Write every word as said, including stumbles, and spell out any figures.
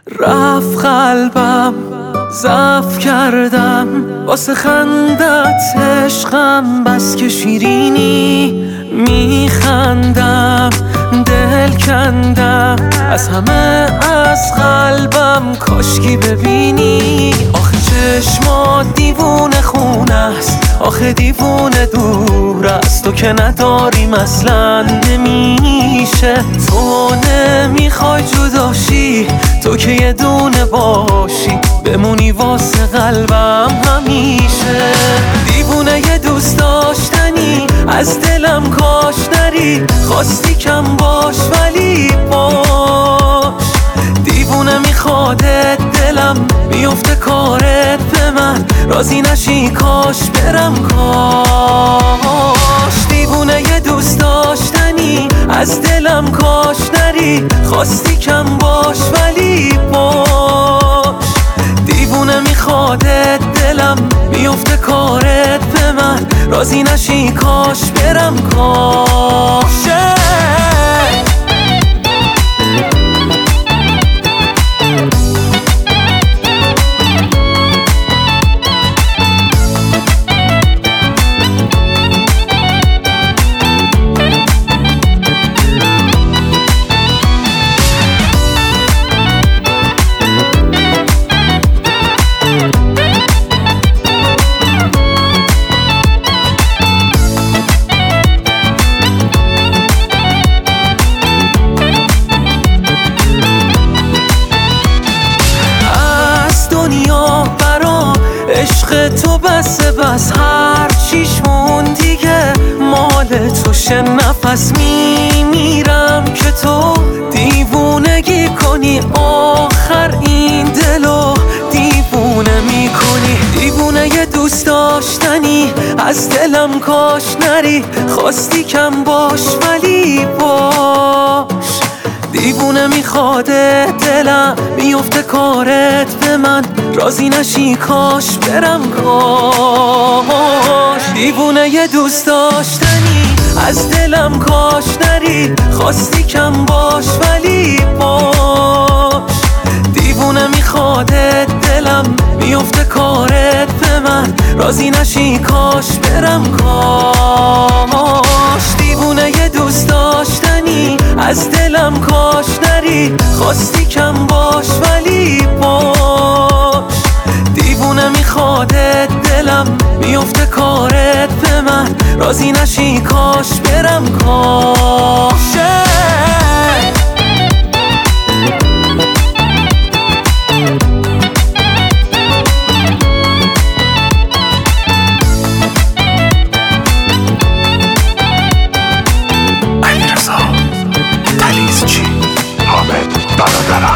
رفت قلبم ضعف کردم واسه خندت عشقم، بس که شیرینی میخندم دل کندم از همه از قلبم، کاشکی ببینی آخه چشمات دیوونه خونه است، آخه دیوونه دور است، تو که نداریم اصلا نمیشه، تو نمیخوای جداشی، تو که یه دونه باشی بمونی واسه قلبم همیشه. دیوونه یه دوست داشتنی از دلم کاش نری، خواستی کم باش ولی باش، دیوونه میخوادت دلم میفته کارت به من، راضی نشی کاش برم کاش. دیوونه یه دوست داشتنی از دلم کاش نری، خواستی کم باش ولی باش، دیوونه میخوادت دلم میفته کارت به من، راضی نشی کاش برم کاش. عشق تو بسه بس هر چیش مون دیگه مال توشه، نفس میمیرم که تو دیوونگی کنی، آخر این دلو دیوونه میکنی. دیوونه یه دوست داشتنی از دلم کاش نری، خواستی کم باش ولی باش، دیوونه میخواده دلم میفته کارت به من، راضی نشی کاش برم کاش. دیوونه یه دوست داشتنی از دلم کاش نری، خواستی کم باش ولی باش، دیوونه میخواده دلم میفته کارت به من، راضی نشی کاش برم کاش. دیوونه یه دوست داشتنی از دلم کاش نری، خواستی کم باش ولی باش، دیوونه میخواده دلم میفته کارت به من، راضی نشی کاش برم کاش. علیرضا تلیزچی، حامد برادرم.